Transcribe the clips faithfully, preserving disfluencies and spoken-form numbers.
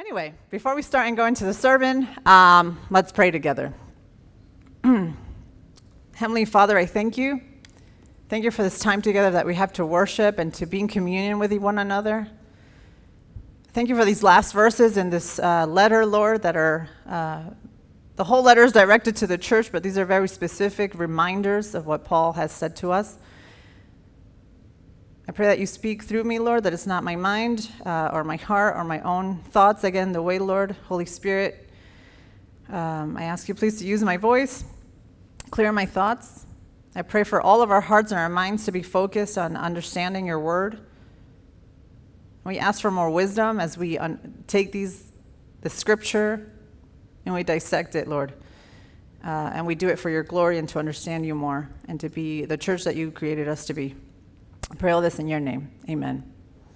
Anyway, before we start and go into the sermon, um, let's pray together. Heavenly Father, I thank you. Thank you for this time together that we have to worship and to be in communion with one another. Thank you for these last verses in this uh, letter, Lord, that are, uh, the whole letter is directed to the church, but these are very specific reminders of what Paul has said to us. I pray that you speak through me, Lord, that it's not my mind uh, or my heart or my own thoughts. Again, the way, Lord, Holy Spirit, um, I ask you please to use my voice, clear my thoughts. I pray for all of our hearts and our minds to be focused on understanding your word. We ask for more wisdom as we un- take these, the scripture, and we dissect it, Lord. Uh, and we do it for your glory and to understand you more and to be the church that you created us to be. I pray all this in your name. Amen.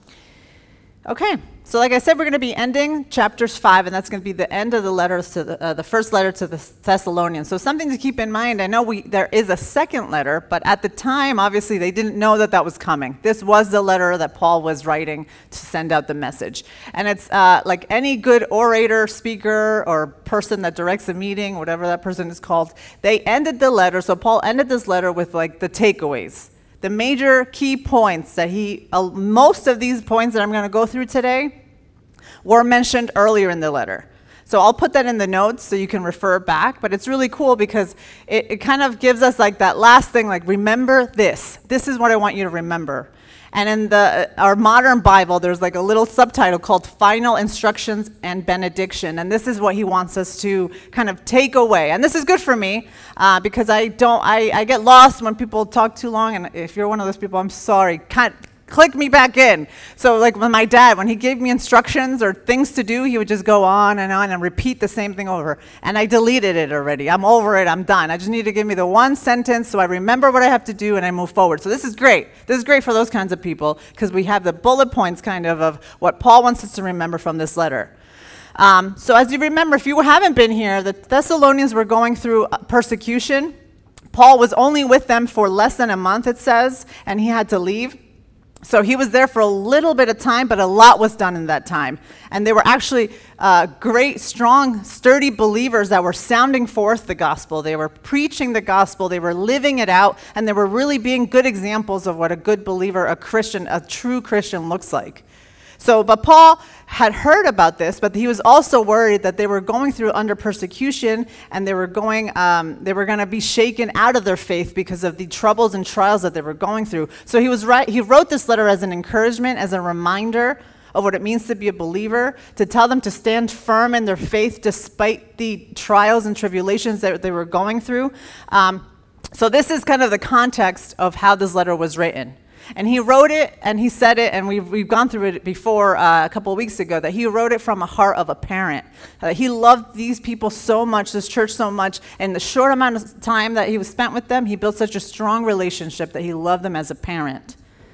Okay, so like I said, we're going to be ending chapters five, and that's going to be the end of the letters to the, uh, the first letter to the Thessalonians. So something to keep in mind, I know we there is a second letter, but at the time, obviously, they didn't know that that was coming. This was the letter that Paul was writing to send out the message. And it's uh, like any good orator, speaker, or person that directs a meeting, whatever that person is called, they ended the letter, so Paul ended this letter with like the takeaways. The major key points that he, uh, most of these points that I'm going to go through today were mentioned earlier in the letter. So I'll put that in the notes so you can refer back, but it's really cool because it, it kind of gives us like that last thing, like remember this. This is what I want you to remember. And in the our modern Bible, there's like a little subtitle called Final Instructions and Benediction. And this is what he wants us to kind of take away. And this is good for me uh, because I don't, I, I get lost when people talk too long. And if you're one of those people, I'm sorry. Can't click me back in. So like with my dad, when he gave me instructions or things to do, he would just go on and on and repeat the same thing over. And I deleted it already. I'm over it. I'm done. I just need to give me the one sentence so I remember what I have to do and I move forward. So this is great. This is great for those kinds of people because we have the bullet points kind of of what Paul wants us to remember from this letter. Um, so as you remember, if you haven't been here, the Thessalonians were going through persecution. Paul was only with them for less than a month, it says, and he had to leave. So he was there for a little bit of time, but a lot was done in that time. And they were actually uh, great, strong, sturdy believers that were sounding forth the gospel. They were preaching the gospel. They were living it out. And they were really being good examples of what a good believer, a Christian, a true Christian looks like. So, but Paul had heard about this, but he was also worried that they were going through under persecution and they were going, um, they were going to be shaken out of their faith because of the troubles and trials that they were going through. So he was right. He wrote this letter as an encouragement, as a reminder of what it means to be a believer, to tell them to stand firm in their faith despite the trials and tribulations that they were going through. Um, so this is kind of the context of how this letter was written. And he wrote it, and he said it, and we've, we've gone through it before uh, a couple of weeks ago, that he wrote it from a heart of a parent. Uh, he loved these people so much, this church so much. In the short amount of time that he was spent with them, he built such a strong relationship that he loved them as a parent.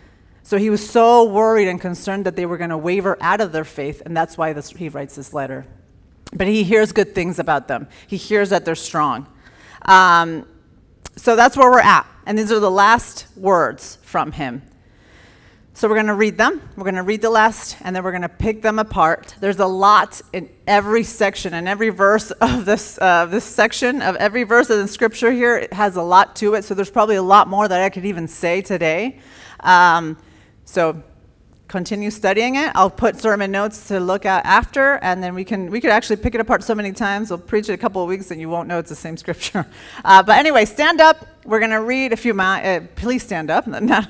So he was so worried and concerned that they were going to waver out of their faith, and that's why this, he writes this letter. But he hears good things about them. He hears that they're strong. Um, so that's where we're at. And these are the last words from him. So we're going to read them. We're going to read the last, and then we're going to pick them apart. There's a lot in every section and every verse of this uh, this section, of every verse of the scripture here. It has a lot to it, so there's probably a lot more that I could even say today. Um, so continue studying it. I'll put sermon notes to look at after, and then we can we could actually pick it apart so many times. We'll preach it a couple of weeks, and you won't know it's the same scripture. Uh, but anyway, stand up. We're going to read a few. Mi- uh, please stand up.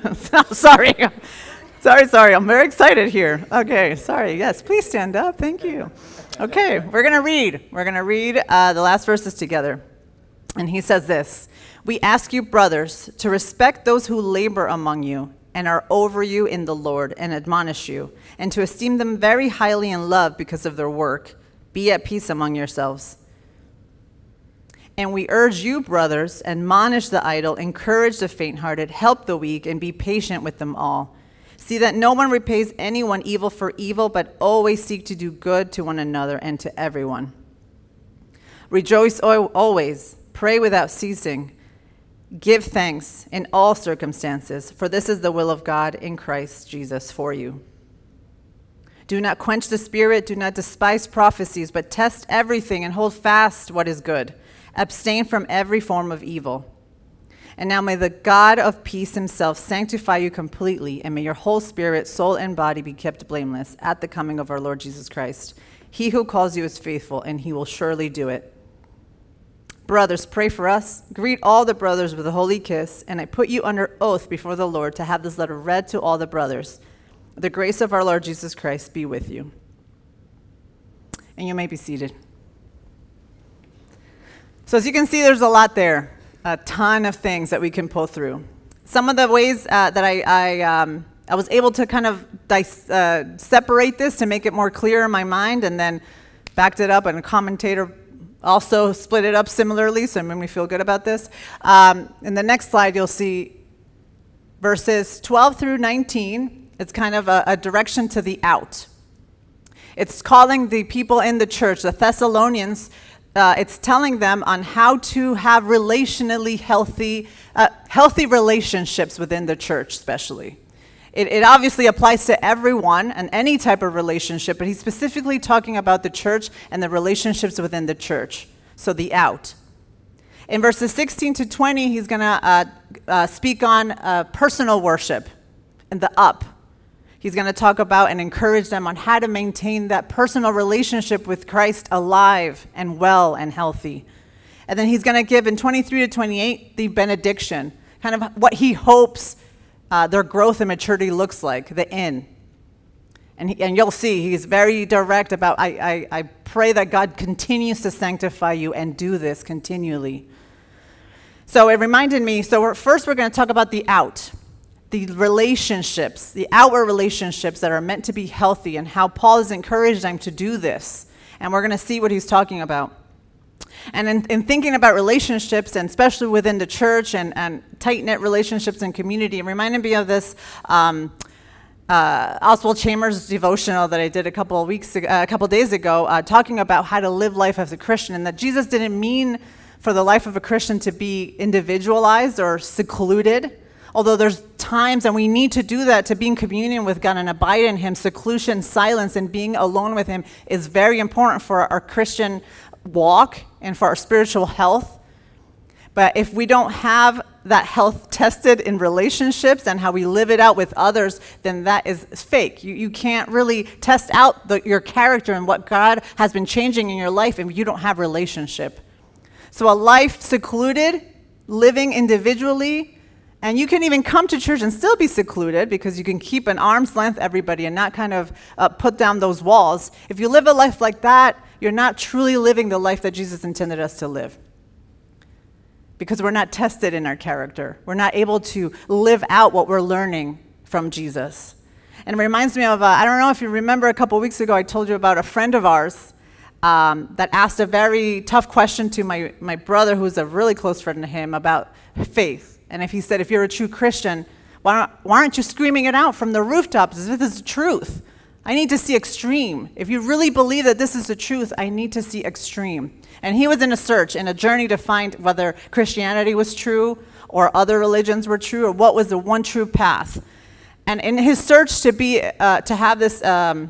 Sorry. Sorry, sorry. I'm very excited here. Okay, sorry. Yes, please stand up. Thank you. Okay, we're going to read. We're going to read uh, the last verses together. And he says this: "We ask you, brothers, to respect those who labor among you and are over you in the Lord and admonish you, and to esteem them very highly in love because of their work. Be at peace among yourselves. And we urge you, brothers, admonish the idle, encourage the faint-hearted, help the weak, and be patient with them all. See that no one repays anyone evil for evil, but always seek to do good to one another and to everyone. Rejoice always, pray without ceasing. Give thanks in all circumstances, for this is the will of God in Christ Jesus for you." Do not quench the spirit, do not despise prophecies, but test everything and hold fast what is good. Abstain from every form of evil. And now may the God of peace himself sanctify you completely, and may your whole spirit, soul, and body be kept blameless at the coming of our Lord Jesus Christ. He who calls you is faithful, and he will surely do it. Brothers, pray for us. Greet all the brothers with a holy kiss, and I put you under oath before the Lord to have this letter read to all the brothers. The grace of our Lord Jesus Christ be with you. And you may be seated. So as you can see, there's a lot there, a ton of things that we can pull through. Some of the ways uh, that I, I, um, I was able to kind of dice, uh, separate this to make it more clear in my mind, and then backed it up, and a commentator also split it up similarly, so it made me feel good about this. Um, in the next slide, you'll see verses twelve through nineteen. It's kind of a, a direction to the out. It's calling the people in the church, the Thessalonians, uh, it's telling them on how to have relationally healthy, uh, healthy relationships within the church, especially. It, it obviously applies to everyone and any type of relationship, but he's specifically talking about the church and the relationships within the church. So the out. In verses sixteen to twenty, he's going to uh, uh, speak on uh, personal worship and the up. He's going to talk about and encourage them on how to maintain that personal relationship with Christ alive and well and healthy. And then he's going to give in twenty-three to twenty-eight the benediction, kind of what he hopes uh, their growth and maturity looks like, the end. And, he, and you'll see he's very direct about, I, I, I pray that God continues to sanctify you and do this continually. So it reminded me, so we're, first we're going to talk about the out. The relationships, the outward relationships that are meant to be healthy, and how Paul has encouraged them to do this. And we're going to see what he's talking about. And in, in thinking about relationships, and especially within the church and, and tight-knit relationships and community, it reminded me of this um, uh, Oswald Chambers devotional that I did a couple of weeks, ago, uh, a couple days ago, uh, talking about how to live life as a Christian, and that Jesus didn't mean for the life of a Christian to be individualized or secluded. Although there's times, and we need to do that, to be in communion with God and abide in him. Seclusion, silence, and being alone with him is very important for our Christian walk and for our spiritual health. But if we don't have that health tested in relationships and how we live it out with others, then that is fake. You, you can't really test out the, your character and what God has been changing in your life if you don't have relationship. So a life secluded, living individually, and you can even come to church and still be secluded because you can keep an arm's length everybody and not kind of uh, put down those walls. If you live a life like that, you're not truly living the life that Jesus intended us to live. Because we're not tested in our character. We're not able to live out what we're learning from Jesus. And it reminds me of, uh, I don't know if you remember a couple weeks ago, I told you about a friend of ours um, that asked a very tough question to my, my brother, who's a really close friend to him, about faith. And if he said, if you're a true Christian, why, don't, why aren't you screaming it out from the rooftops as if this is the truth? I need to see extreme. If you really believe that this is the truth, I need to see extreme. And he was in a search, in a journey to find whether Christianity was true or other religions were true, or what was the one true path. And in his search to be, uh, to have this, um,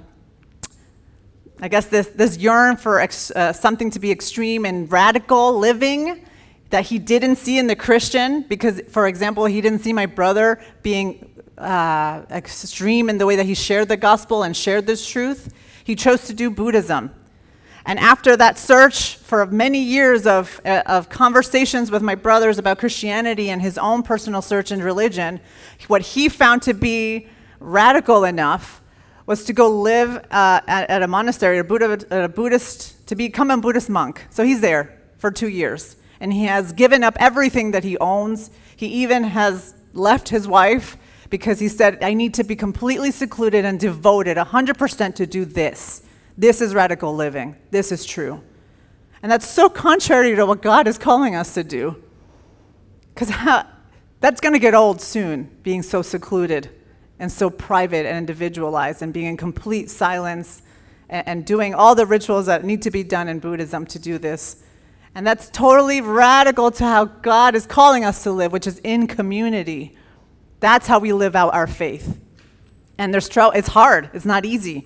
I guess this, this yearn for ex, uh, something to be extreme and radical living, that he didn't see in the Christian, because, for example, he didn't see my brother being uh, extreme in the way that he shared the gospel and shared this truth. He chose to do Buddhism. And after that search for many years of, uh, of conversations with my brothers about Christianity and his own personal search in religion, what he found to be radical enough was to go live uh, at, at a monastery, a, Buddha, a Buddhist, to become a Buddhist monk. So he's there for two years. And he has given up everything that he owns. He even has left his wife because he said, I need to be completely secluded and devoted one hundred percent to do this. This is radical living. This is true. And that's so contrary to what God is calling us to do. Because that's going to get old soon, being so secluded and so private and individualized and being in complete silence and, and doing all the rituals that need to be done in Buddhism to do this. And that's totally radical to how God is calling us to live, which is in community. That's how we live out our faith. And there's tr- it's hard. It's not easy.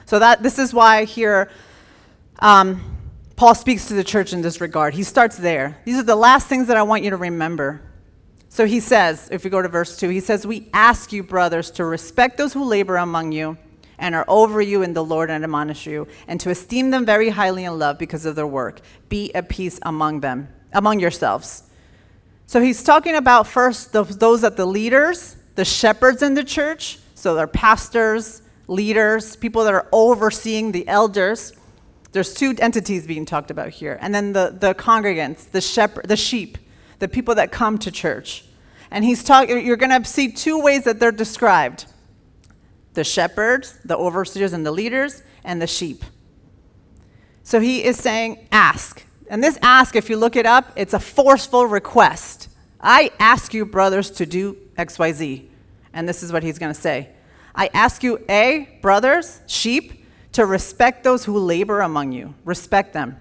So that this is why here um, Paul speaks to the church in this regard. He starts there. These are the last things that I want you to remember. So he says, if we go to verse two, he says, we ask you, brothers, to respect those who labor among you and are over you in the Lord and admonish you, and to esteem them very highly in love because of their work. Be at peace among them, among yourselves. So he's talking about first the, those that the leaders, the shepherds in the church, so they're pastors, leaders, people that are overseeing the elders. There's two entities being talked about here. And then the, the congregants, the shepherd, the sheep, the people that come to church. And he's talking, you're going to see two ways that they're described. The shepherds, the overseers and the leaders, and the sheep. So he is saying, ask. And this ask, if you look it up, it's a forceful request. I ask you, brothers, to do X Y Z. And this is what he's going to say. I ask you, A, brothers, sheep, to respect those who labor among you. Respect them.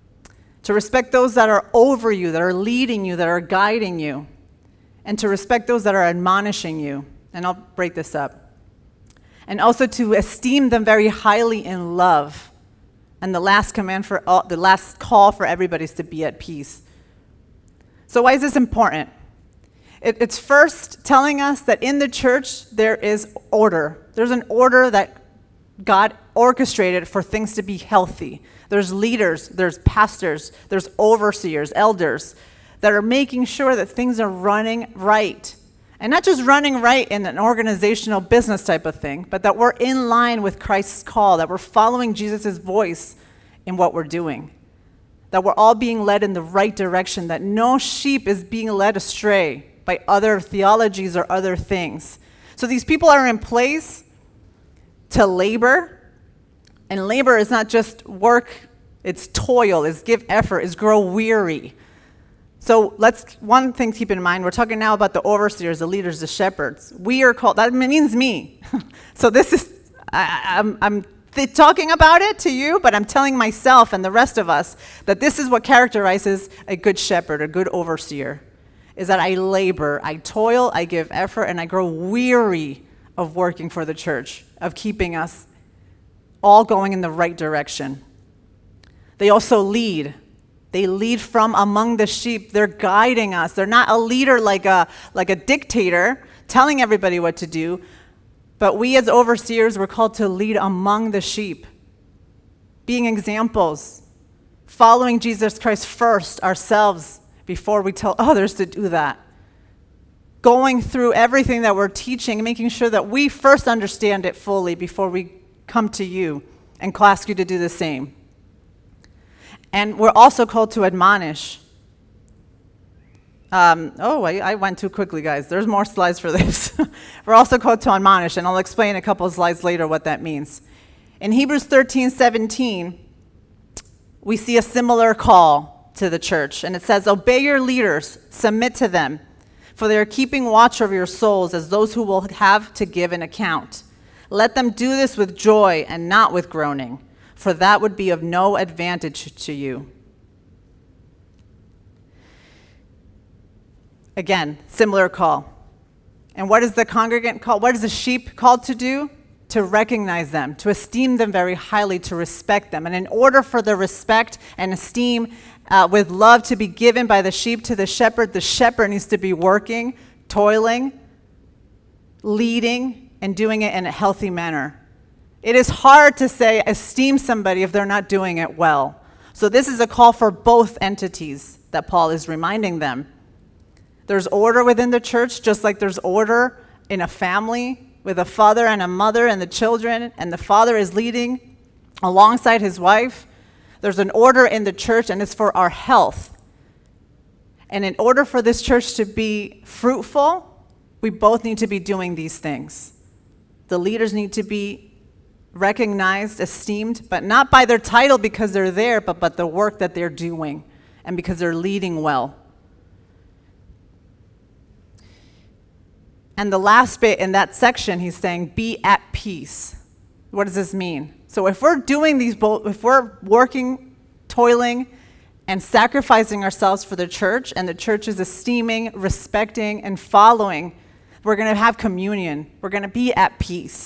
To respect those that are over you, that are leading you, that are guiding you. And to respect those that are admonishing you. And I'll break this up. And also to esteem them very highly in love. And the last command for all, the last call for everybody is to be at peace. So why is this important? It, it's first telling us that in the church there is order. There's an order that God orchestrated for things to be healthy. There's leaders, there's pastors, there's overseers, elders that are making sure that things are running right. And not just running right in an organizational business type of thing, but that we're in line with Christ's call, that we're following Jesus' voice in what we're doing. That we're all being led in the right direction, that no sheep is being led astray by other theologies or other things. So these people are in place to labor. And labor is not just work, it's toil, it's give effort, it's grow weary. So let's, one thing to keep in mind, we're talking now about the overseers, the leaders, the shepherds. We are called, that means me. So this is, I, I'm, I'm th- talking about it to you, but I'm telling myself and the rest of us that this is what characterizes a good shepherd, a good overseer, is that I labor, I toil, I give effort, and I grow weary of working for the church, of keeping us all going in the right direction. They also lead. They lead from among the sheep. They're guiding us. They're not a leader like a, like a dictator telling everybody what to do, but we as overseers, we're called to lead among the sheep, being examples, following Jesus Christ first ourselves before we tell others to do that. Going through everything that we're teaching, making sure that we first understand it fully before we come to you and ask you to do the same. And we're also called to admonish. Um, oh, I, I went too quickly, guys. There's more slides for this. We're also called to admonish, and I'll explain a couple of slides later what that means. In Hebrews thirteen seventeen, we see a similar call to the church, and it says, obey your leaders, submit to them, for they are keeping watch over your souls as those who will have to give an account. Let them do this with joy and not with groaning, for that would be of no advantage to you. Again, similar call. And what is the congregant called? What is the sheep called to do? To recognize them, to esteem them very highly, to respect them. And in order for the respect and esteem uh, with love to be given by the sheep to the shepherd, the shepherd needs to be working, toiling, leading, and doing it in a healthy manner. It is hard to say esteem somebody if they're not doing it well. So this is a call for both entities that Paul is reminding them. There's order within the church, just like there's order in a family with a father and a mother and the children, and the father is leading alongside his wife. There's an order in the church, and it's for our health. And in order for this church to be fruitful, we both need to be doing these things. The leaders need to be recognized, esteemed, but not by their title because they're there, but by the work that they're doing and because they're leading well. And the last bit in that section, he's saying, be at peace. What does this mean? So if we're doing these, both, if we're working, toiling, and sacrificing ourselves for the church, and the church is esteeming, respecting, and following, we're going to have communion. We're going to be at peace.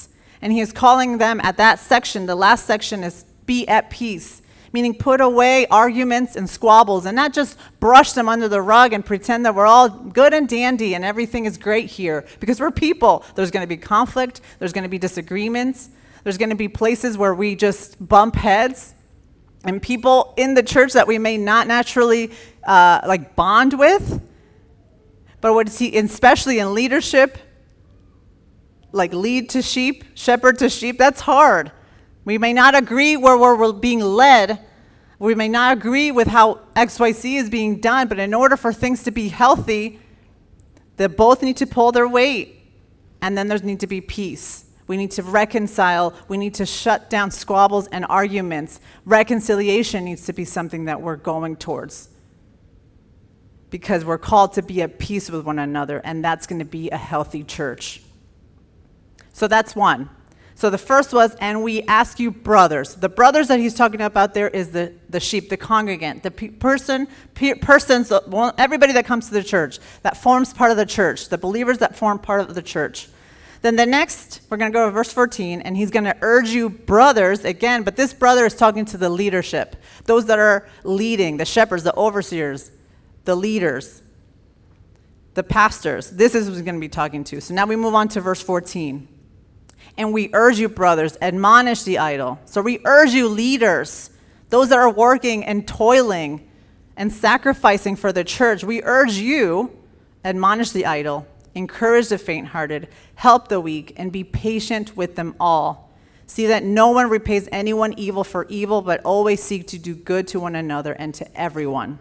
And he is calling them at that section, the last section is be at peace, meaning put away arguments and squabbles and not just brush them under the rug and pretend that we're all good and dandy and everything is great here, because we're people. There's going to be conflict. There's going to be disagreements. There's going to be places where we just bump heads, and people in the church that we may not naturally uh, like bond with. But what is he, especially in leadership, like lead to sheep, shepherd to sheep, that's hard. We may not agree where we're being led. We may not agree with how X Y Z is being done, but in order for things to be healthy, they both need to pull their weight, and then there's need to be peace. We need to reconcile. We need to shut down squabbles and arguments. Reconciliation needs to be something that we're going towards, because we're called to be at peace with one another, and that's going to be a healthy church. So that's one. So the first was, and we ask you brothers. The brothers that he's talking about there is the, the sheep, the congregant, the pe- person, pe- persons, the, well, everybody that comes to the church, that forms part of the church, the believers that form part of the church. Then the next, we're going to go to verse fourteen, and he's going to urge you brothers again, but this brother is talking to the leadership, those that are leading, the shepherds, the overseers, the leaders, the pastors. This is who he's going to be talking to. So now we move on to verse fourteen. And we urge you, brothers, admonish the idle. So we urge you, leaders, those that are working and toiling and sacrificing for the church. We urge you, admonish the idle, encourage the faint-hearted, help the weak, and be patient with them all. See that no one repays anyone evil for evil, but always seek to do good to one another and to everyone.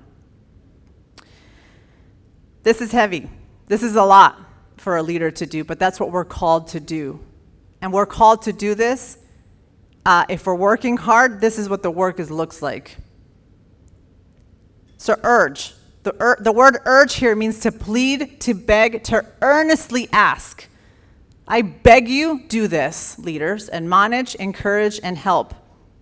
This is heavy. This is a lot for a leader to do, but that's what we're called to do. And we're called to do this. Uh, if we're working hard, this is what the work is, looks like. So urge. The, ur- the word urge here means to plead, to beg, to earnestly ask. I beg you, do this, leaders. Admonish, encourage, and help.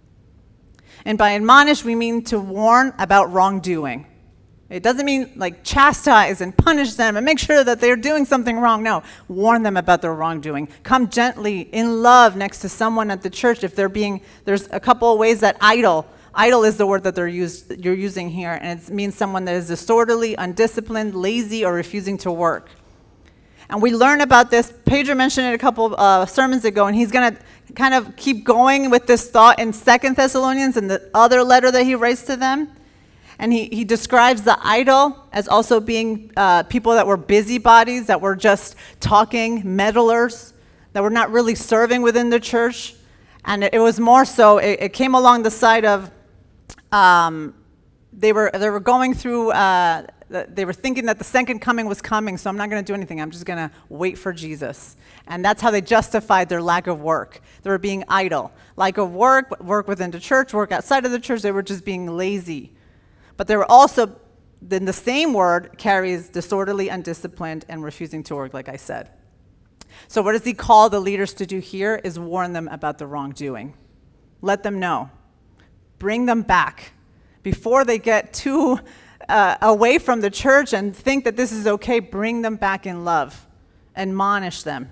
And by admonish, we mean to warn about wrongdoing. It doesn't mean like chastise and punish them and make sure that they're doing something wrong. No, warn them about their wrongdoing. Come gently in love next to someone at the church if they're being, there's a couple of ways that idle, idle is the word that they're used, you're using here, and it means someone that is disorderly, undisciplined, lazy, or refusing to work. And we learn about this. Pedro mentioned it a couple of uh, sermons ago, and he's going to kind of keep going with this thought in Second Thessalonians and the other letter that he writes to them. And he, he describes the idle as also being uh, people that were busybodies, that were just talking, meddlers, that were not really serving within the church. And it, it was more so, it, it came along the side of, um, they were they were going through, uh, they were thinking that the second coming was coming, so I'm not going to do anything. I'm just going to wait for Jesus. And that's how they justified their lack of work. They were being idle. Lack of work, work within the church, work outside of the church, they were just being lazy. But they were also, then the same word carries disorderly, undisciplined, and refusing to work, like I said. So what does he call the leaders to do here is warn them about the wrongdoing. Let them know. Bring them back. Before they get too uh, away from the church and think that this is okay, bring them back in love. Admonish them.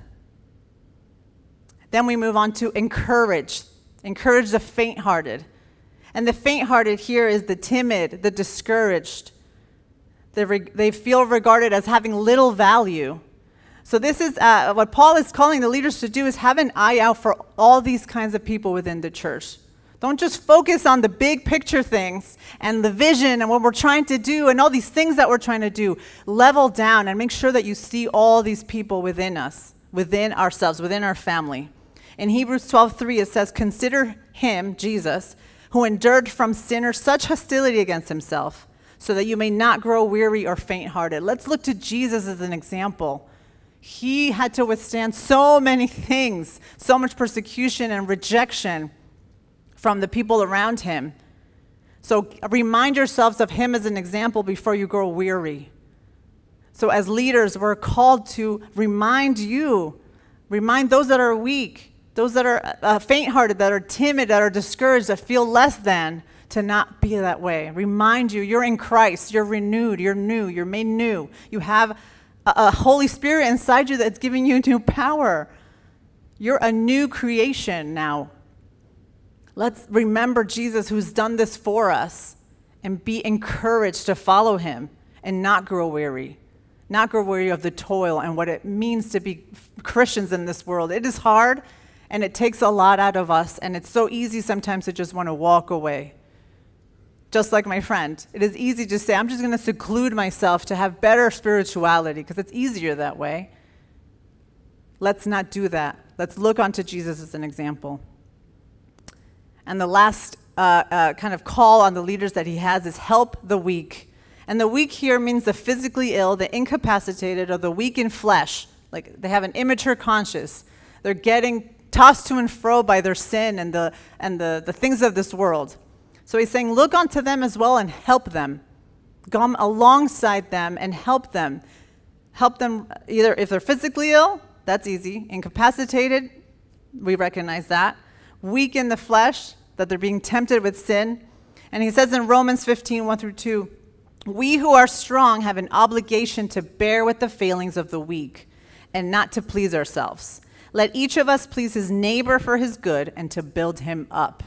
Then we move on to encourage. Encourage the faint-hearted. And the faint-hearted here is the timid, the discouraged. They, re- they feel regarded as having little value. So this is uh, what Paul is calling the leaders to do, is have an eye out for all these kinds of people within the church. Don't just focus on the big picture things and the vision and what we're trying to do and all these things that we're trying to do. Level down and make sure that you see all these people within us, within ourselves, within our family. In Hebrews twelve three, it says, "Consider him, Jesus, who endured from sinners such hostility against himself, so that you may not grow weary or faint-hearted." Let's look to Jesus as an example. He had to withstand so many things, so much persecution and rejection from the people around him. So remind yourselves of him as an example before you grow weary. So as leaders, we're called to remind you, remind those that are weak, those that are uh, faint-hearted, that are timid, that are discouraged, that feel less than, to not be that way. Remind you, you're in Christ, you're renewed, you're new, you're made new. You have a, a Holy Spirit inside you that's giving you new power. You're a new creation now. Let's remember Jesus who's done this for us and be encouraged to follow him and not grow weary. Not grow weary of the toil and what it means to be Christians in this world. It is hard and it takes a lot out of us, and it's so easy sometimes to just want to walk away. Just like my friend, it is easy to say, I'm just going to seclude myself to have better spirituality because it's easier that way. Let's not do that. Let's look onto Jesus as an example. And the last uh, uh, kind of call on the leaders that he has is help the weak. And the weak here means the physically ill, the incapacitated, or the weak in flesh. Like they have an immature conscience. They're getting tossed to and fro by their sin and the and the, the things of this world. So he's saying, look onto them as well and help them. Come alongside them and help them. Help them either if they're physically ill, that's easy. Incapacitated, we recognize that. Weak in the flesh, that they're being tempted with sin. And he says in Romans fifteen, one through two, we who are strong have an obligation to bear with the failings of the weak and not to please ourselves. Let each of us please his neighbor for his good and to build him up.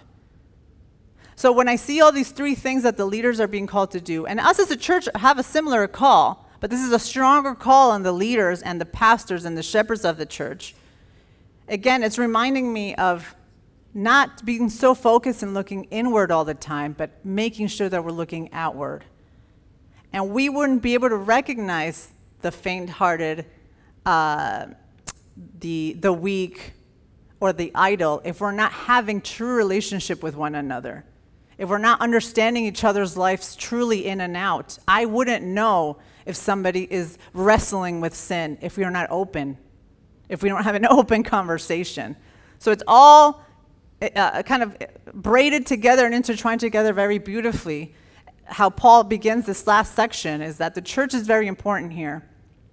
So when I see all these three things that the leaders are being called to do, and us as a church have a similar call, but this is a stronger call on the leaders and the pastors and the shepherds of the church. Again, it's reminding me of not being so focused and looking inward all the time, but making sure that we're looking outward. And we wouldn't be able to recognize the faint-hearted, uh, the, the weak, or the idle if we're not having true relationship with one another. If we're not understanding each other's lives truly in and out. I wouldn't know if somebody is wrestling with sin if we are not open, if we don't have an open conversation. So it's all uh, kind of braided together and intertwined together very beautifully. How Paul begins this last section is that the church is very important here.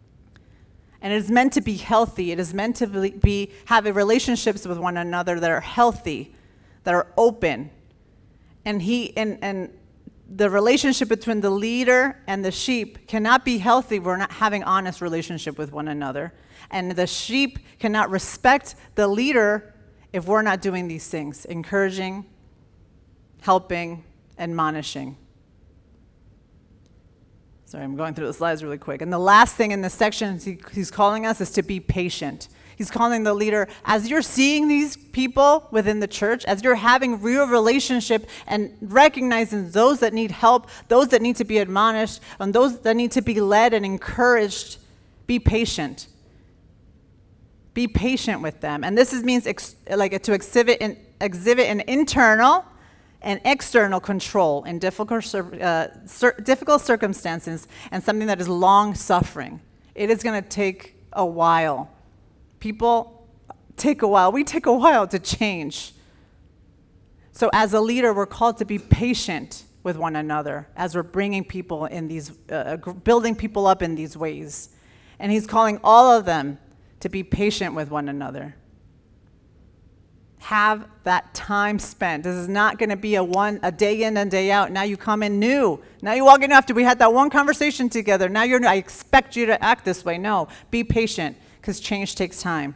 And it is meant to be healthy. It is meant to be, be have relationships with one another that are healthy, that are open. And he and, and the relationship between the leader and the sheep cannot be healthy if we're not having honest relationship with one another. And the sheep cannot respect the leader if we're not doing these things, encouraging, helping, admonishing. Sorry, I'm going through the slides really quick. And the last thing in this section he, he's calling us is to be patient. He's calling the leader, as you're seeing these people within the church, as you're having real relationship and recognizing those that need help, those that need to be admonished, and those that need to be led and encouraged, be patient. Be patient with them. And this is, means ex, like to exhibit an, exhibit an internal and external control in difficult, uh, cir difficult circumstances and something that is long-suffering. It is going to take a while. People take a while. We take a while to change. So as a leader, we're called to be patient with one another as we're bringing people in these, uh, building people up in these ways. And he's calling all of them to be patient with one another. Have that time spent. This is not going to be a one a day in and day out. Now you come in new. Now you walk in after we had that one conversation together. Now you're. I expect you to act this way. No, be patient because change takes time.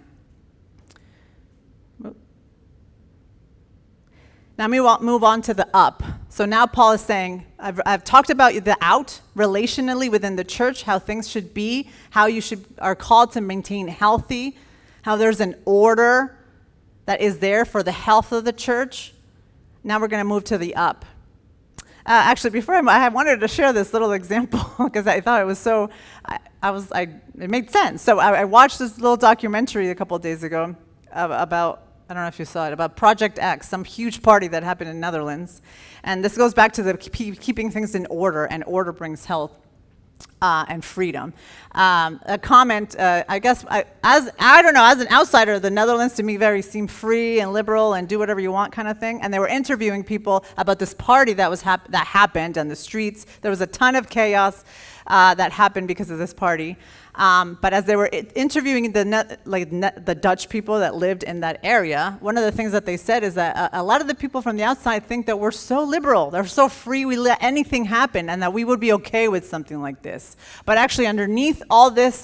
Now we will move on to the up. So now Paul is saying, I've, I've talked about the out relationally within the church, how things should be, how you should are called to maintain healthy, how there's an order that is there for the health of the church. Now we're going to move to the up. Uh, actually, before I, I wanted to share this little example because I thought it was so, I, I was, I, it made sense. So I, I watched this little documentary a couple of days ago uh, about, I don't know if you saw it, about Project X, some huge party that happened in the Netherlands. And this goes back to the keep, keeping things in order, and order brings health. Uh, and freedom. Um, a comment, uh, I guess, I, as I don't know, as an outsider, the Netherlands to me very seemed free and liberal and do whatever you want kind of thing. And they were interviewing people about this party that was hap that happened on the streets. There was a ton of chaos uh, that happened because of this party. Um, but as they were interviewing the net, like net, the Dutch people that lived in that area, one of the things that they said is that a, a lot of the people from the outside think that we're so liberal, they're so free, we let anything happen, and that we would be okay with something like this. But actually, underneath all this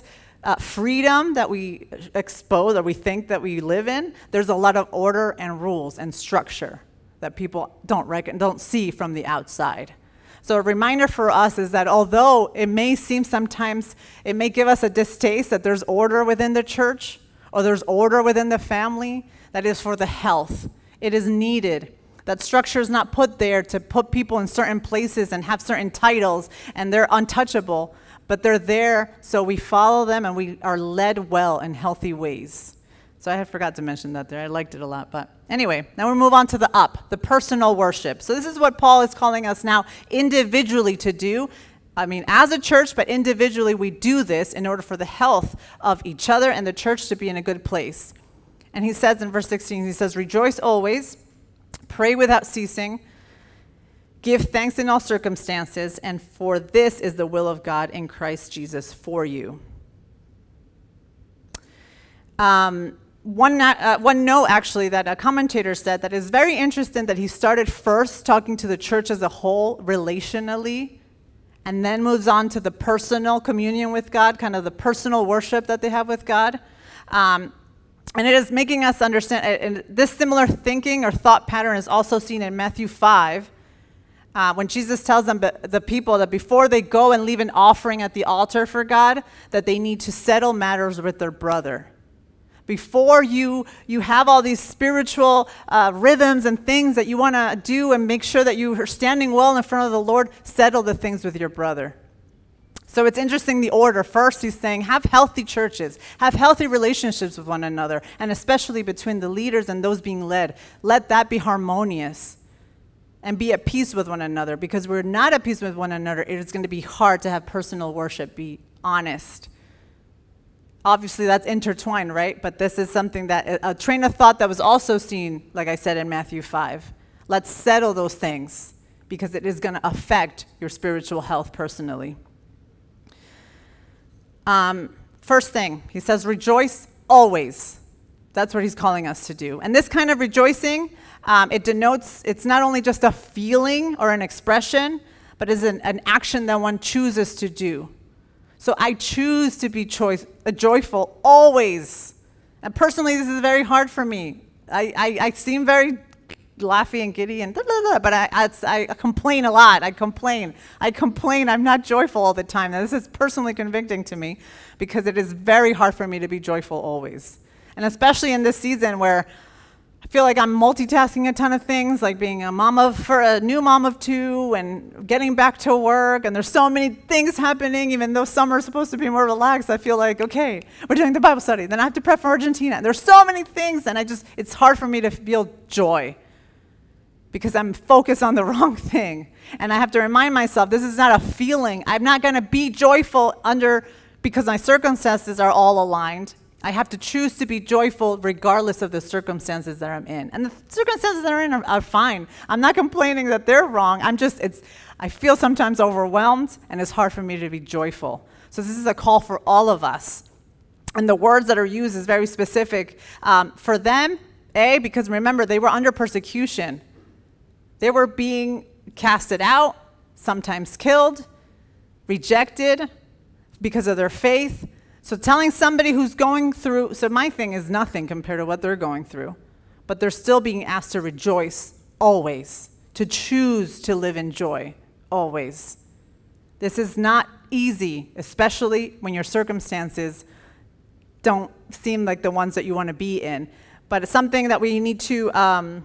uh, freedom that we expose or we think that we live in, there's a lot of order and rules and structure that people don't reckon, don't see from the outside. So a reminder for us is that although it may seem sometimes, it may give us a distaste that there's order within the church or there's order within the family, that is for the health. It is needed. That structure is not put there to put people in certain places and have certain titles and they're untouchable, but they're there so we follow them and we are led well in healthy ways. So I had forgot to mention that there. I liked it a lot. But anyway, now we move on to the up, the personal worship. So this is what Paul is calling us now individually to do. I mean, as a church, but individually we do this in order for the health of each other and the church to be in a good place. And he says in verse sixteen, he says, rejoice always, pray without ceasing, give thanks in all circumstances, and for this is the will of God in Christ Jesus for you. Um, one, uh, one note, actually, that a commentator said that is very interesting that he started first talking to the church as a whole relationally, and then moves on to the personal communion with God, kind of the personal worship that they have with God. Um, and it is making us understand, and this similar thinking or thought pattern is also seen in Matthew five, uh, when Jesus tells them, the people, that before they go and leave an offering at the altar for God, that they need to settle matters with their brother. Before you, you have all these spiritual uh, rhythms and things that you want to do and make sure that you are standing well in front of the Lord, settle the things with your brother. So it's interesting the order. First, he's saying, have healthy churches, have healthy relationships with one another, and especially between the leaders and those being led. Let that be harmonious and be at peace with one another, because we're not at peace with one another. It is going to be hard to have personal worship, be honest. Obviously, that's intertwined, right? But this is something that, a train of thought that was also seen, like I said, in Matthew five. Let's settle those things because it is going to affect your spiritual health personally. Um, first thing, he says, rejoice always. That's what he's calling us to do. And this kind of rejoicing, um, it denotes, it's not only just a feeling or an expression, but is an, an action that one chooses to do. So I choose to be choice, uh, joyful always. And personally, this is very hard for me. I, I, I seem very laughy and giddy, and blah, blah, blah, but I, I, I complain a lot. I complain. I complain. I'm not joyful all the time. Now, this is personally convicting to me because it is very hard for me to be joyful always. And especially in this season where I feel like I'm multitasking a ton of things, like being a mom of, for a new mom of two and getting back to work, and there's so many things happening. Even though summer is supposed to be more relaxed, I feel like, okay, we're doing the Bible study, then I have to prep for Argentina. There's so many things, and I just, it's hard for me to feel joy because I'm focused on the wrong thing. And I have to remind myself, this is not a feeling. I'm not going to be joyful under, because my circumstances are all aligned. I have to choose to be joyful regardless of the circumstances that I'm in. And the circumstances that I'm in are, are fine. I'm not complaining that they're wrong. I'm just, it's, I feel sometimes overwhelmed, and it's hard for me to be joyful. So this is a call for all of us. And the words that are used is very specific. Um, for them, A, because remember, they were under persecution. They were being casted out, sometimes killed, rejected because of their faith. So telling somebody who's going through, so my thing is nothing compared to what they're going through, but they're still being asked to rejoice always, to choose to live in joy always. This is not easy, especially when your circumstances don't seem like the ones that you want to be in. But it's something that we need to, um,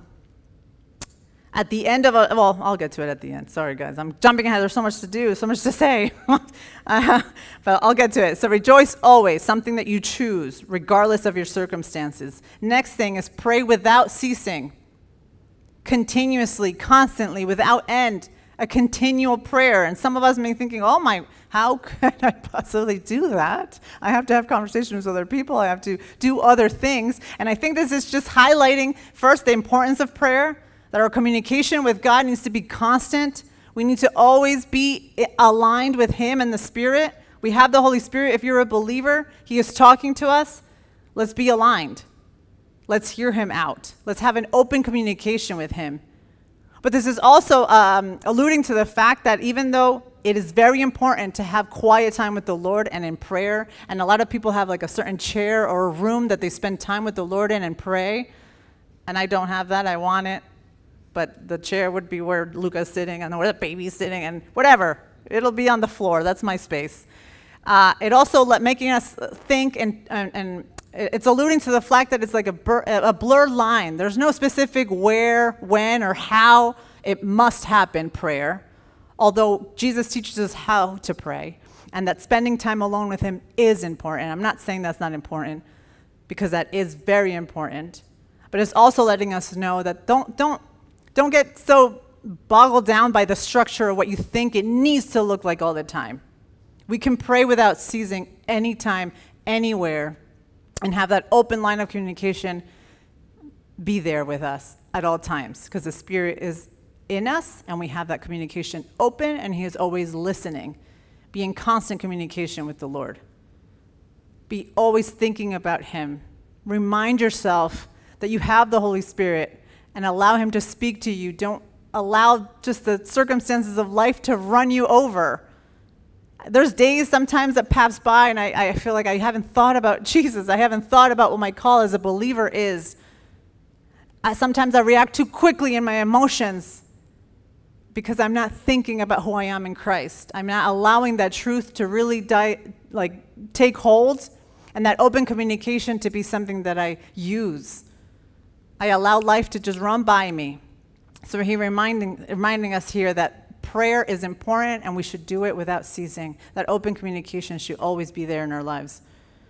at the end of a, well, I'll get to it at the end. Sorry, guys. I'm jumping ahead. There's so much to do, so much to say. uh, but I'll get to it. So rejoice always, something that you choose, regardless of your circumstances. Next thing is pray without ceasing, continuously, constantly, without end, a continual prayer. And some of us may be thinking, oh my, how could I possibly do that? I have to have conversations with other people. I have to do other things. And I think this is just highlighting, first, the importance of prayer, that our communication with God needs to be constant. We need to always be aligned with Him and the Spirit. We have the Holy Spirit. If you're a believer, He is talking to us. Let's be aligned. Let's hear Him out. Let's have an open communication with Him. But this is also um, alluding to the fact that even though it is very important to have quiet time with the Lord and in prayer. And a lot of people have like a certain chair or a room that they spend time with the Lord in and pray. And I don't have that. I want it. But the chair would be where Luca's sitting and where the baby's sitting and whatever. It'll be on the floor. That's my space. Uh, it also let, making us think, and, and, and it's alluding to the fact that it's like a, blur, a blurred line. There's no specific where, when, or how it must happen, prayer. Although Jesus teaches us how to pray, and that spending time alone with him is important. I'm not saying that's not important, because that is very important. But it's also letting us know that don't, don't, don't get so boggled down by the structure of what you think it needs to look like all the time. We can pray without ceasing anytime, anywhere, and have that open line of communication be there with us at all times, because the Spirit is in us, and we have that communication open, and he is always listening. Be in constant communication with the Lord. Be always thinking about him. Remind yourself that you have the Holy Spirit, and allow him to speak to you. Don't allow just the circumstances of life to run you over. There's days sometimes that pass by, and I, I feel like I haven't thought about Jesus. I haven't thought about what my call as a believer is. I, sometimes I react too quickly in my emotions because I'm not thinking about who I am in Christ. I'm not allowing that truth to really die, like take hold, and that open communication to be something that I use. I allow life to just run by me. So he's reminding, reminding us here that prayer is important, and we should do it without ceasing. That open communication should always be there in our lives.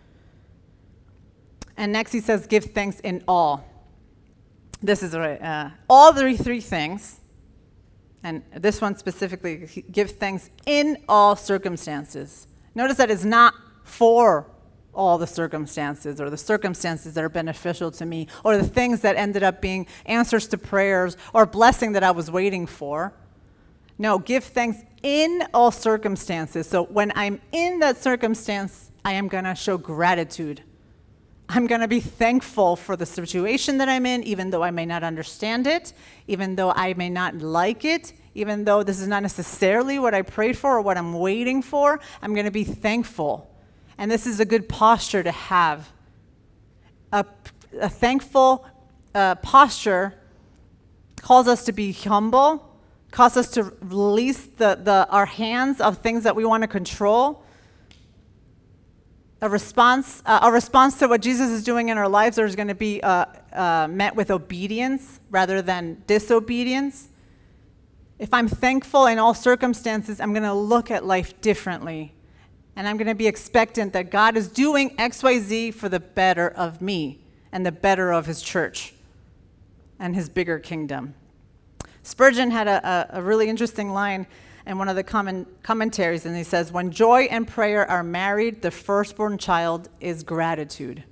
And next he says, give thanks in all. This is right. Uh, all the three things, and this one specifically, give thanks in all circumstances. Notice that it's not for all the circumstances, or the circumstances that are beneficial to me, or the things that ended up being answers to prayers or blessing that I was waiting for. No, give thanks in all circumstances. So when I'm in that circumstance, I am going to show gratitude. I'm going to be thankful for the situation that I'm in, even though I may not understand it, even though I may not like it, even though this is not necessarily what I prayed for or what I'm waiting for. I'm going to be thankful. And this is a good posture to have. A, a thankful uh, posture calls us to be humble, calls us to release the, the, our hands of things that we want to control. A response, uh, a response to what Jesus is doing in our lives is going to be uh, uh, met with obedience rather than disobedience. If I'm thankful in all circumstances, I'm going to look at life differently. And I'm going to be expectant that God is doing X Y Z for the better of me and the better of his church and his bigger kingdom. Spurgeon had a, a, a really interesting line in one of the common commentaries, and he says, when joy and prayer are married, the firstborn child is gratitude.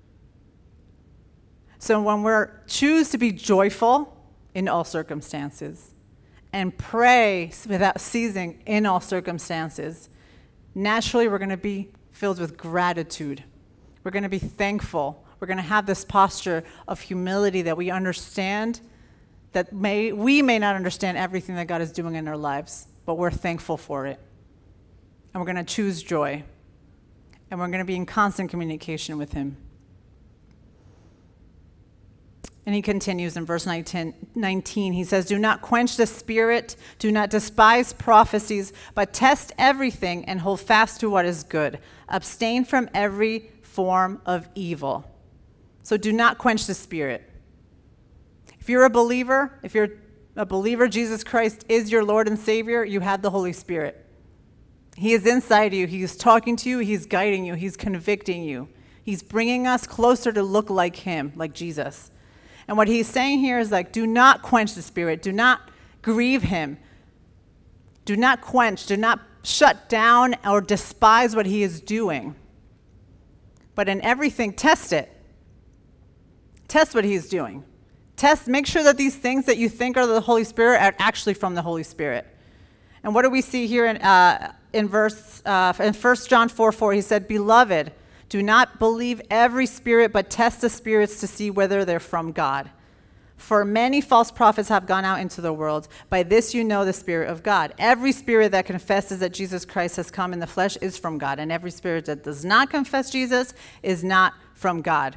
So when we choose to be joyful in all circumstances and pray without ceasing in all circumstances, naturally we're going to be filled with gratitude. We're going to be thankful. We're going to have this posture of humility that we understand that may, we may not understand everything that God is doing in our lives, but we're thankful for it. And we're going to choose joy. And we're going to be in constant communication with him. And he continues in verse nineteen. He says, do not quench the spirit, do not despise prophecies, but test everything and hold fast to what is good. Abstain from every form of evil. So do not quench the spirit. If you're a believer, if you're a believer, Jesus Christ is your Lord and Savior, you have the Holy Spirit. He is inside you. He is talking to you. He's guiding you. He's convicting you. He's bringing us closer to look like him, like Jesus. And what he's saying here is like, do not quench the Spirit. Do not grieve him. Do not quench. Do not shut down or despise what he is doing. But in everything, test it. Test what he is doing. Test, make sure that these things that you think are the Holy Spirit are actually from the Holy Spirit. And what do we see here in, uh, in verse, uh, in First John four four? He said, beloved, do not believe every spirit, but test the spirits to see whether they're from God. For many false prophets have gone out into the world. By this you know the Spirit of God. Every spirit that confesses that Jesus Christ has come in the flesh is from God, and every spirit that does not confess Jesus is not from God.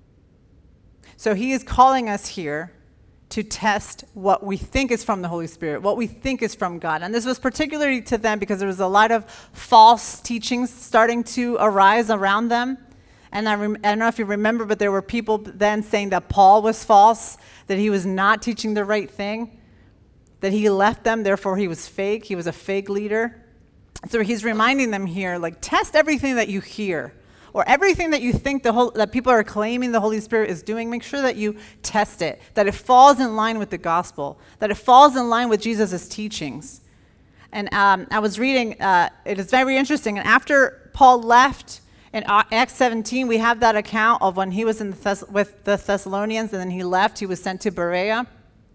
So he is calling us here to test what we think is from the Holy Spirit, what we think is from God. And this was particularly to them because there was a lot of false teachings starting to arise around them. And I, rem- I don't know if you remember, but there were people then saying that Paul was false, that he was not teaching the right thing, that he left them, therefore he was fake. He was a fake leader. So he's reminding them here, like, test everything that you hear, or everything that you think the whole, that people are claiming the Holy Spirit is doing. Make sure that you test it, that it falls in line with the gospel, that it falls in line with Jesus' teachings. And um, I was reading, uh, it is very interesting, and after Paul left, in Acts seventeen, we have that account of when he was in the Thess- with the Thessalonians, and then he left. He was sent to Berea,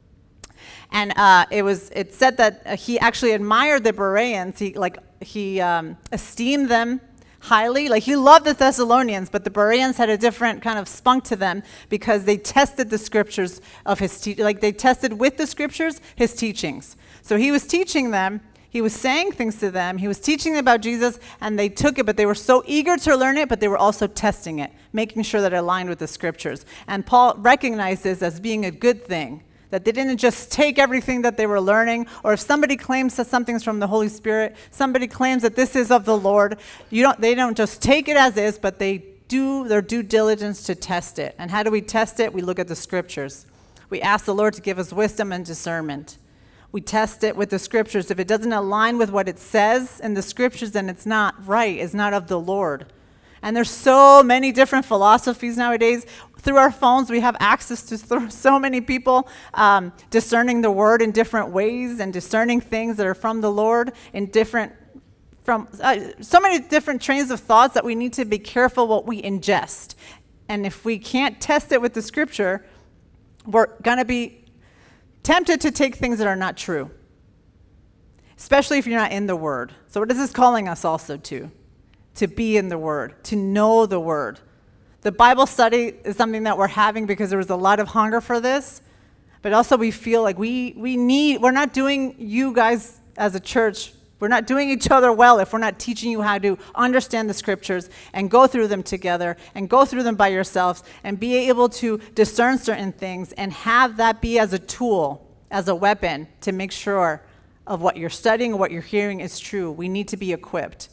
and uh, it was it said that he actually admired the Bereans. He like he um, esteemed them highly. Like he loved the Thessalonians, but the Bereans had a different kind of spunk to them because they tested the scriptures of his te- like they tested with the scriptures his teachings. So he was teaching them. He was saying things to them. He was teaching them about Jesus, and they took it, but they were so eager to learn it, but they were also testing it, making sure that it aligned with the scriptures. And Paul recognized this as being a good thing, that they didn't just take everything that they were learning, or if somebody claims that something's from the Holy Spirit, somebody claims that this is of the Lord, you don't, they don't just take it as is, but they do their due diligence to test it. And how do we test it? We look at the scriptures. We ask the Lord to give us wisdom and discernment. We test it with the scriptures. If it doesn't align with what it says in the scriptures, then it's not right. It's not of the Lord. And there's so many different philosophies nowadays. Through our phones, we have access to so many people um, discerning the word in different ways and discerning things that are from the Lord in different, from uh, so many different trains of thoughts that we need to be careful what we ingest. And if we can't test it with the scripture, we're going to be tempted to take things that are not true, especially if you're not in the Word. So what is this calling us also to? To be in the Word, to know the Word. The Bible study is something that we're having because there was a lot of hunger for this, but also we feel like we, we need, we're not doing you guys as a church, we're not doing each other well if we're not teaching you how to understand the scriptures and go through them together and go through them by yourselves and be able to discern certain things and have that be as a tool, as a weapon to make sure of what you're studying, what you're hearing is true. We need to be equipped.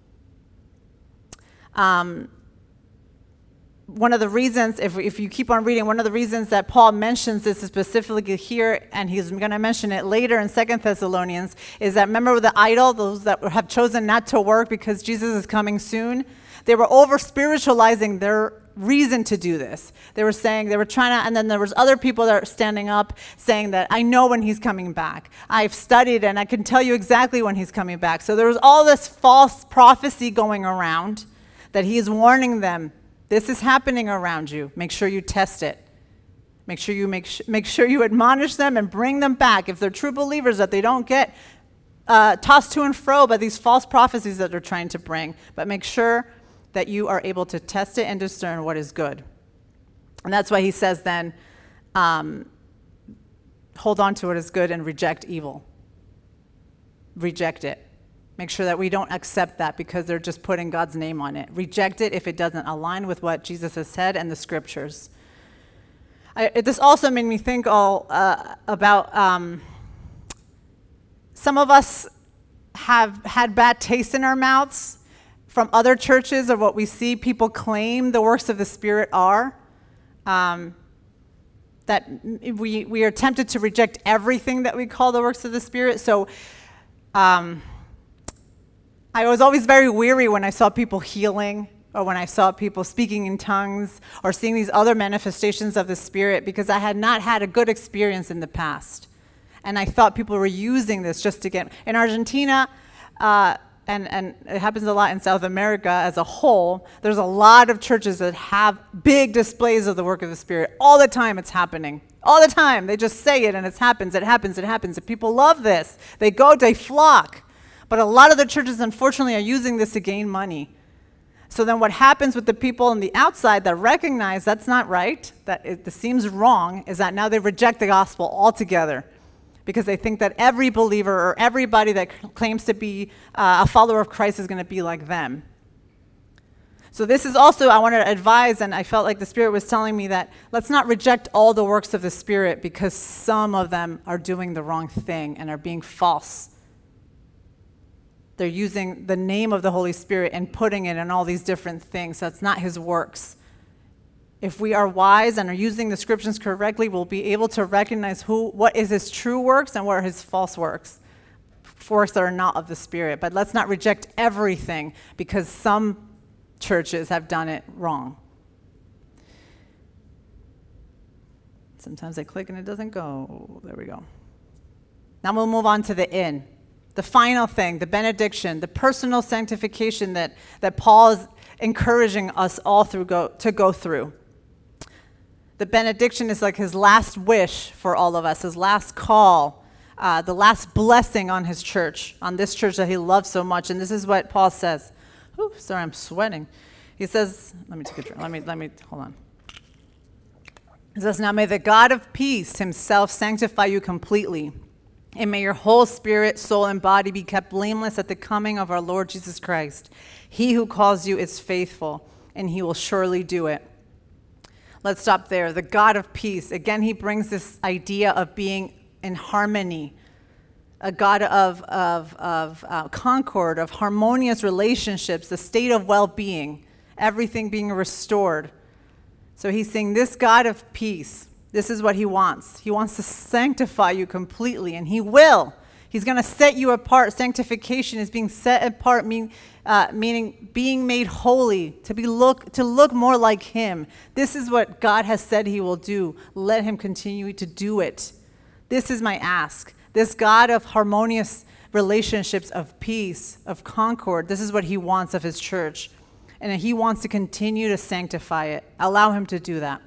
Um, one of the reasons, if, if you keep on reading, one of the reasons that Paul mentions this specifically here, and he's going to mention it later in Second Thessalonians, is that remember the idol, those that have chosen not to work because Jesus is coming soon? They were over-spiritualizing their reason to do this. They were saying, they were trying to, and then there was other people that are standing up saying that, I know when he's coming back. I've studied and I can tell you exactly when he's coming back. So there was all this false prophecy going around that he is warning them, this is happening around you. Make sure you test it. Make sure you make, sh- make sure you admonish them and bring them back. If they're true believers, that they don't get uh, tossed to and fro by these false prophecies that they're trying to bring. But make sure that you are able to test it and discern what is good. And that's why he says then, um, hold on to what is good and reject evil. Reject it. Make sure that we don't accept that because they're just putting God's name on it. Reject it if it doesn't align with what Jesus has said and the scriptures. I, it, this also made me think all uh, about um, some of us have had bad taste in our mouths from other churches of what we see people claim the works of the Spirit are. Um, that we, we are tempted to reject everything that we call the works of the Spirit. So um, I was always very weary when I saw people healing or when I saw people speaking in tongues or seeing these other manifestations of the Spirit because I had not had a good experience in the past. And I thought people were using this just to get... In Argentina, uh, and, and it happens a lot in South America as a whole, there's a lot of churches that have big displays of the work of the Spirit. All the time it's happening. All the time. They just say it and it happens, it happens, it happens. And people love this. They go, they flock. But a lot of the churches, unfortunately, are using this to gain money. So then what happens with the people on the outside that recognize that's not right, that it, it seems wrong, is that now they reject the gospel altogether because they think that every believer or everybody that claims to be uh, a follower of Christ is going to be like them. So this is also, I want to advise, and I felt like the Spirit was telling me that let's not reject all the works of the Spirit because some of them are doing the wrong thing and are being false. They're using the name of the Holy Spirit and putting it in all these different things. That's not his works. If we are wise and are using the scriptures correctly, we'll be able to recognize who, what is his true works and what are his false works. Works that are not of the Spirit. But let's not reject everything because some churches have done it wrong. Sometimes I click and it doesn't go. There we go. Now we'll move on to the in. The final thing, the benediction, the personal sanctification that, that Paul is encouraging us all through go, to go through. The benediction is like his last wish for all of us, his last call, uh, the last blessing on his church, on this church that he loves so much. And this is what Paul says. Ooh, sorry, I'm sweating. He says, let me take a drink. Let me, let me, hold on. He says, now may the God of peace himself sanctify you completely. And may your whole spirit, soul, and body be kept blameless at the coming of our Lord Jesus Christ. He who calls you is faithful, and he will surely do it. Let's stop there. The God of peace. Again, he brings this idea of being in harmony, a God of, of, of uh, concord, of harmonious relationships, a state of well-being, everything being restored. So he's saying this God of peace, this is what he wants. He wants to sanctify you completely, and he will. He's going to set you apart. Sanctification is being set apart, mean, uh, meaning being made holy, to be look to look more like him. This is what God has said he will do. Let him continue to do it. This is my ask. This God of harmonious relationships, of peace, of concord, this is what he wants of his church. And he wants to continue to sanctify it. Allow him to do that.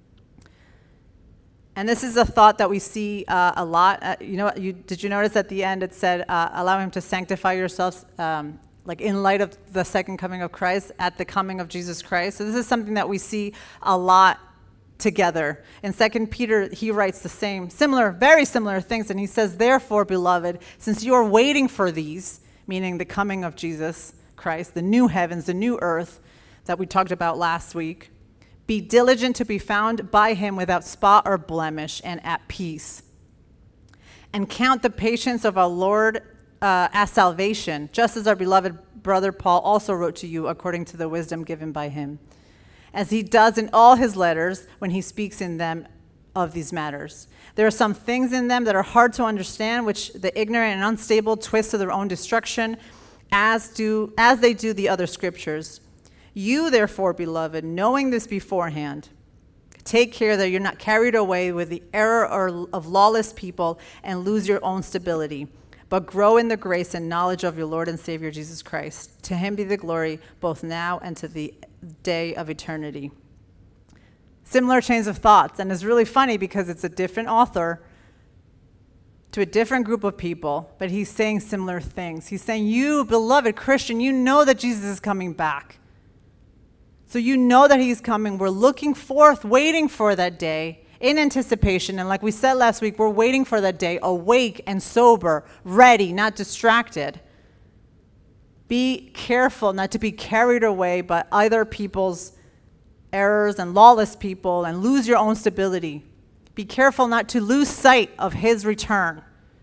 And this is a thought that we see uh, a lot. Uh, you know, you, did you notice at the end it said, uh, allow him to sanctify yourselves, um, like in light of the second coming of Christ, at the coming of Jesus Christ. So this is something that we see a lot together. In Second Peter, he writes the same, similar, very similar things. And he says, therefore, beloved, since you are waiting for these, meaning the coming of Jesus Christ, the new heavens, the new earth that we talked about last week, be diligent to be found by him without spot or blemish and at peace. And count the patience of our Lord uh, as salvation, just as our beloved brother Paul also wrote to you according to the wisdom given by him, as he does in all his letters when he speaks in them of these matters. There are some things in them that are hard to understand, which the ignorant and unstable twist to their own destruction, as do as they do the other scriptures. You, therefore, beloved, knowing this beforehand, take care that you're not carried away with the error of lawless people and lose your own stability, but grow in the grace and knowledge of your Lord and Savior Jesus Christ. To him be the glory both now and to the day of eternity. Similar chains of thoughts, and it's really funny because it's a different author to a different group of people, but he's saying similar things. He's saying, you, beloved Christian, you know that Jesus is coming back. So you know that he's coming. We're looking forth, waiting for that day in anticipation. And like we said last week, we're waiting for that day, awake and sober, ready, not distracted. Be careful not to be carried away by other people's errors and lawless people and lose your own stability. Be careful not to lose sight of his return.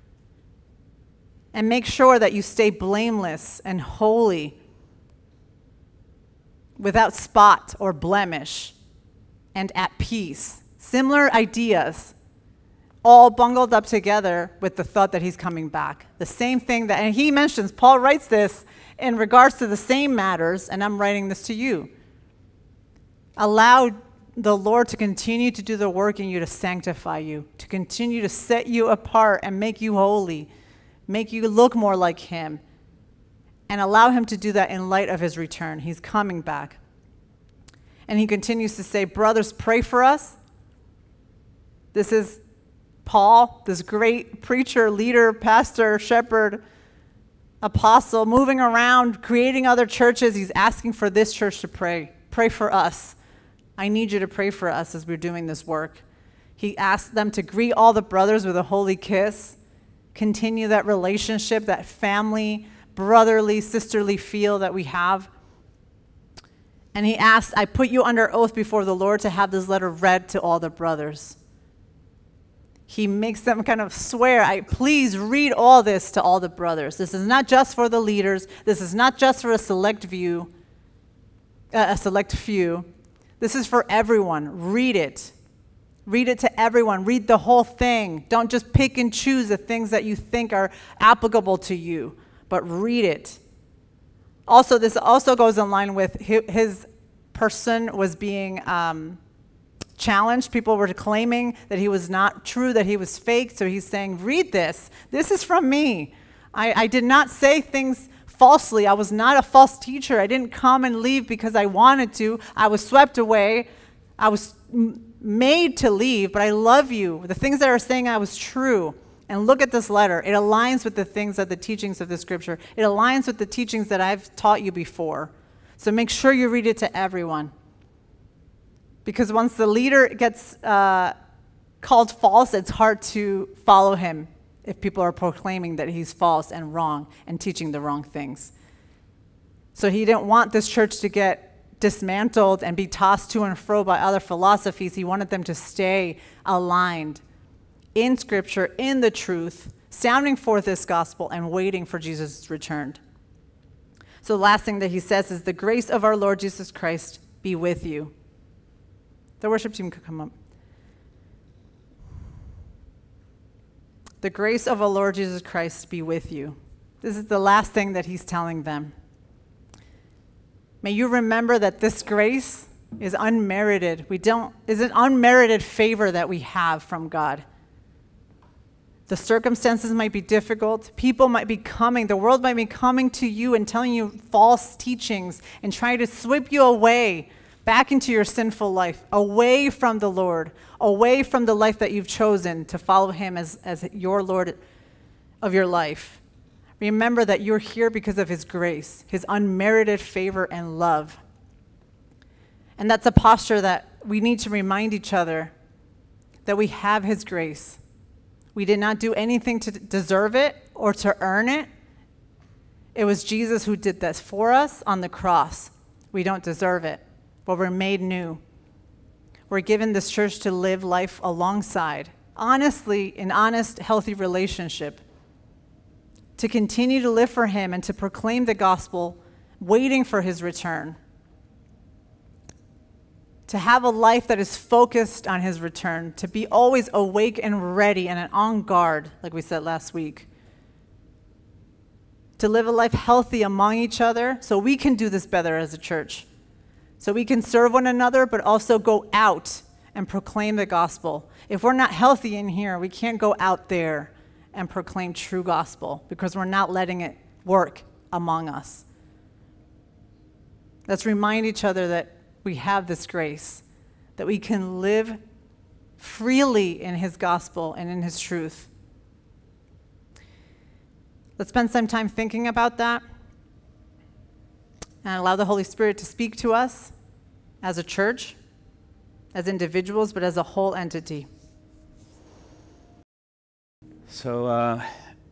And make sure that you stay blameless and holy, without spot or blemish, and at peace. Similar ideas, all bungled up together with the thought that he's coming back. The same thing that, and he mentions, Paul writes this in regards to the same matters, and I'm writing this to you. Allow the Lord to continue to do the work in you to sanctify you, to continue to set you apart and make you holy, make you look more like him. And allow him to do that in light of his return. He's coming back. And he continues to say, brothers, pray for us. This is Paul, this great preacher, leader, pastor, shepherd apostle, moving around, creating other churches. He's asking for this church to pray. Pray for us. I need you to pray for us as we're doing this work. He asked them to greet all the brothers with a holy kiss, continue that relationship, that family, brotherly, sisterly feel that we have. And he asked, I put you under oath before the Lord to have this letter read to all the brothers. He makes them kind of swear, I please read all this to all the brothers. This is not just for the leaders. This is not just for a select view, uh, a select few. This is for everyone. Read it. Read it to everyone. Read the whole thing. Don't just pick and choose the things that you think are applicable to you, but read it. Also, this also goes in line with his person was being um, challenged. People were claiming that he was not true, that he was fake. So he's saying, read this. This is from me. I, I did not say things falsely. I was not a false teacher. I didn't come and leave because I wanted to. I was swept away. I was m- made to leave, but I love you. The things that are saying I was true. And look at this letter. It aligns with the things of the teachings of the scripture. It aligns with the teachings that I've taught you before. So make sure you read it to everyone. Because once the leader gets uh, called false, it's hard to follow him if people are proclaiming that he's false and wrong and teaching the wrong things. So he didn't want this church to get dismantled and be tossed to and fro by other philosophies. He wanted them to stay aligned in Scripture, in the truth, sounding forth this gospel and waiting for Jesus' return. So the last thing that he says is, the grace of our Lord Jesus Christ be with you. The worship team could come up. The grace of our Lord Jesus Christ be with you. This is the last thing that he's telling them. May you remember that this grace is unmerited. We don't, is an unmerited favor that we have from God. The circumstances might be difficult. People might be coming. The world might be coming to you and telling you false teachings and trying to sweep you away back into your sinful life, away from the Lord, away from the life that you've chosen to follow him as, as your Lord of your life. Remember that you're here because of his grace, his unmerited favor and love. And that's a posture that we need to remind each other that we have his grace. We did not do anything to deserve it or to earn it. It was Jesus who did this for us on the cross. We don't deserve it, but we're made new. We're given this church to live life alongside, honestly, an honest, healthy relationship, to continue to live for him and to proclaim the gospel, waiting for his return. To have a life that is focused on his return, to be always awake and ready and on guard, like we said last week. To live a life healthy among each other so we can do this better as a church. So we can serve one another, but also go out and proclaim the gospel. If we're not healthy in here, we can't go out there and proclaim true gospel because we're not letting it work among us. Let's remind each other that we have this grace, that we can live freely in his gospel and in his truth. Let's spend some time thinking about that and allow the Holy Spirit to speak to us as a church, as individuals, but as a whole entity. So uh,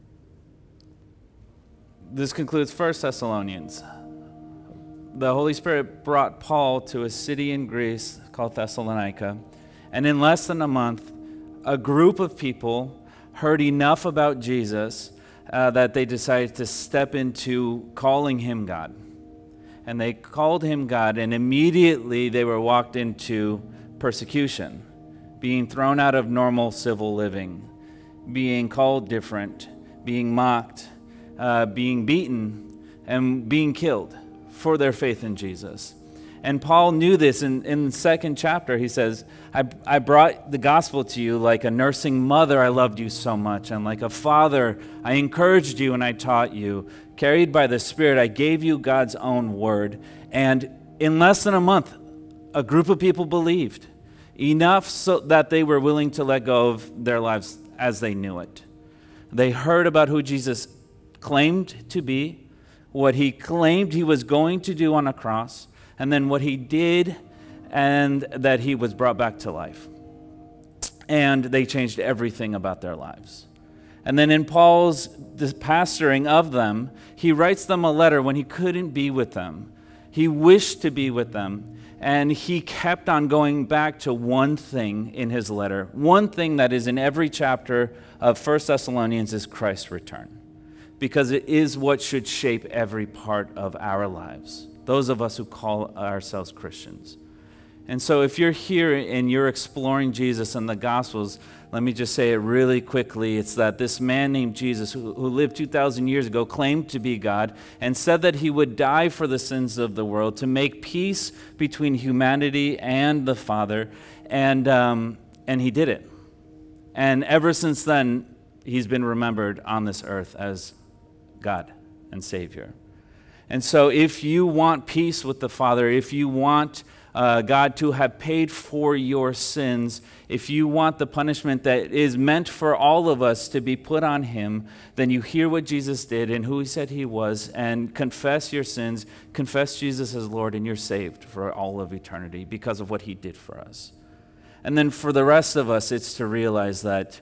this concludes First Thessalonians. The Holy Spirit brought Paul to a city in Greece called Thessalonica, and in less than a month, a group of people heard enough about Jesus uh, that they decided to step into calling him God. And they called him God, and immediately they were walked into persecution, being thrown out of normal civil living, being called different, being mocked, uh, being beaten, and being killed for their faith in Jesus. And Paul knew this. In, in the second chapter, he says, I, I brought the gospel to you like a nursing mother. I loved you so much. And like a father, I encouraged you and I taught you. Carried by the Spirit, I gave you God's own word. And in less than a month, a group of people believed. Enough so that they were willing to let go of their lives as they knew it. They heard about who Jesus claimed to be, what he claimed he was going to do on a cross, and then what he did, and that he was brought back to life. And they changed everything about their lives. And then in Paul's pastoring of them, he writes them a letter when he couldn't be with them. He wished to be with them, and he kept on going back to one thing in his letter. One thing that is in every chapter of First Thessalonians is Christ's return, because it is what should shape every part of our lives, those of us who call ourselves Christians. And so if you're here and you're exploring Jesus and the Gospels, let me just say it really quickly. It's that this man named Jesus, who, who lived two thousand years ago, claimed to be God and said that he would die for the sins of the world to make peace between humanity and the Father. And, um, and he did it. And ever since then, he's been remembered on this earth as God and Savior. And so if you want peace with the Father, if you want Uh, God to have paid for your sins, if you want the punishment that is meant for all of us to be put on him, then you hear what Jesus did and who he said he was, and confess your sins, confess Jesus as Lord, and you're saved for all of eternity because of what he did for us. And then for the rest of us, it's to realize that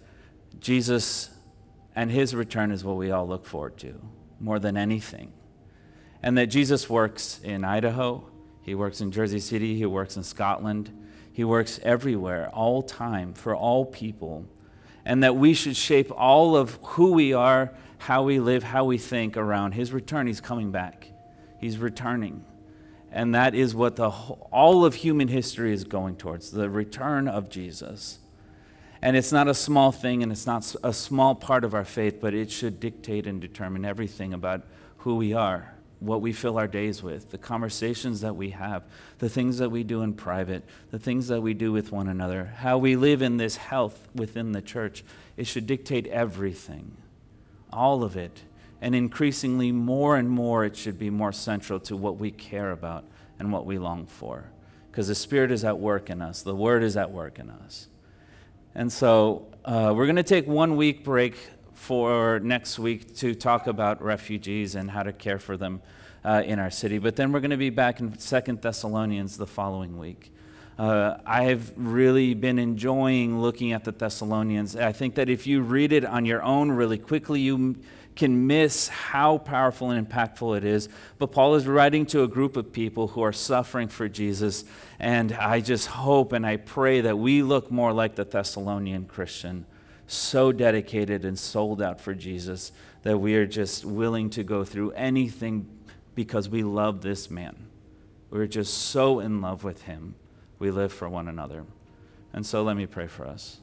Jesus and his return is what we all look forward to more than anything. And that Jesus works in Idaho, he works in Jersey City, he works in Scotland, he works everywhere, all time, for all people. And that we should shape all of who we are, how we live, how we think around his return. He's coming back. He's returning. And that is what the whole, all of human history is going towards, the return of Jesus. And it's not a small thing, and it's not a small part of our faith, but it should dictate and determine everything about who we are, what we fill our days with, the conversations that we have, the things that we do in private, the things that we do with one another, how we live in this health within the church. It should dictate everything, all of it. And increasingly, more and more, it should be more central to what we care about and what we long for. Because the Spirit is at work in us. The Word is at work in us. And so uh, we're going to take one week break for next week to talk about refugees and how to care for them uh, in our city. But then we're going to be back in Second Thessalonians the following week. Uh, I've really been enjoying looking at the Thessalonians. I think that if you read it on your own really quickly, you m- can miss how powerful and impactful it is. But Paul is writing to a group of people who are suffering for Jesus, and I just hope and I pray that we look more like the Thessalonian Christian, so dedicated and sold out for Jesus that we are just willing to go through anything because we love this man. We're just so in love with him. We live for one another. And so let me pray for us.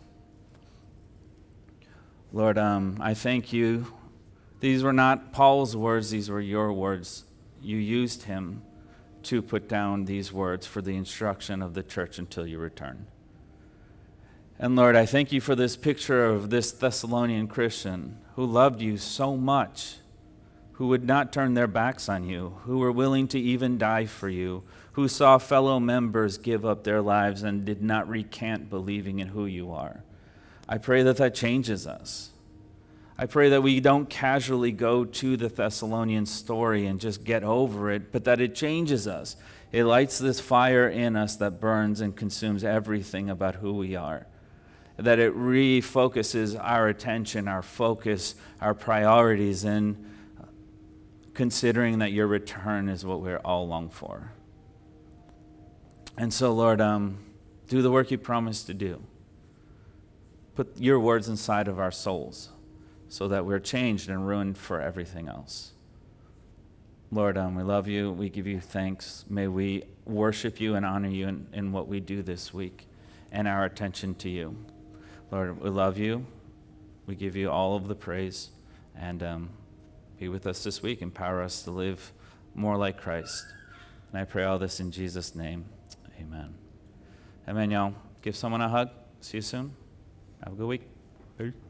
Lord, um, I thank you. These were not Paul's words, these were your words. You used him to put down these words for the instruction of the church until you return. And Lord, I thank you for this picture of this Thessalonian Christian who loved you so much, who would not turn their backs on you, who were willing to even die for you, who saw fellow members give up their lives and did not recant believing in who you are. I pray that that changes us. I pray that we don't casually go to the Thessalonian story and just get over it, but that it changes us. It lights this fire in us that burns and consumes everything about who we are. That it refocuses our attention, our focus, our priorities, and considering that your return is what we're all long for. And so, Lord, um, do the work you promised to do. Put your words inside of our souls so that we're changed and ruined for everything else. Lord, um, we love you. We give you thanks. May we worship you and honor you in, in what we do this week and our attention to you. Lord, we love you. We give you all of the praise. And um, be with us this week. Empower us to live more like Christ. And I pray all this in Jesus' name. Amen. Amen, y'all. Give someone a hug. See you soon. Have a good week. Peace.